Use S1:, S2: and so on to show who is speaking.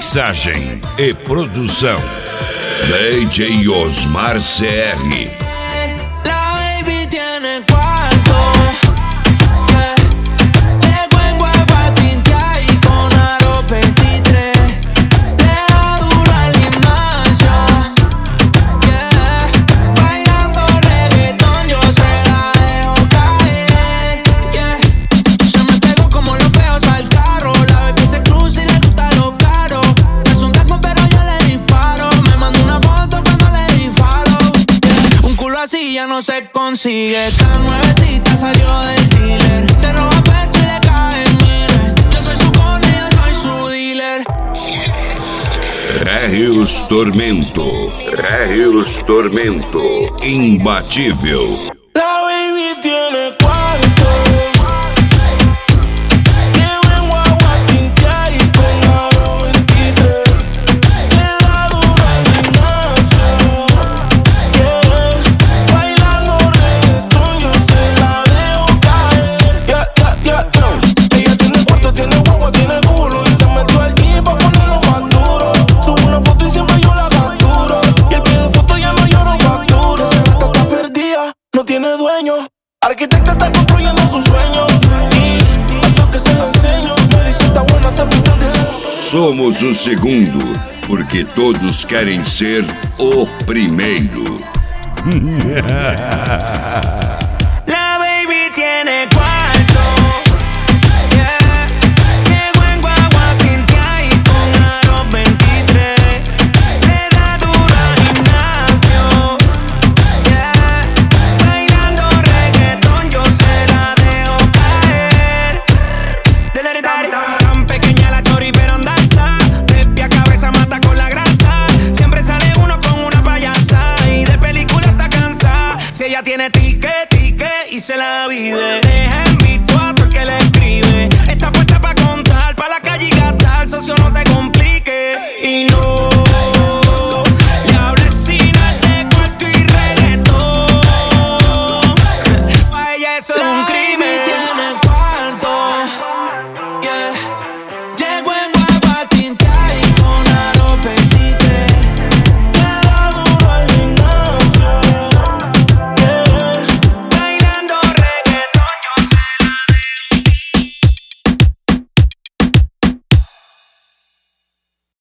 S1: Mixagem e produção DJ Osmar CR.
S2: Ya no se consigue. Esta nuevecita salió del dealer. Se roba pecho y le caen miles. Yo soy su cone, yo soy su dealer.
S1: Regios Tormento, imbatível.
S2: La baby tiene cuarto. Arquitecta está construyendo su sueño. Y a que se lo enseño. Me dice está buena, está pintando.
S1: Somos o segundo, porque todos querem ser o primeiro.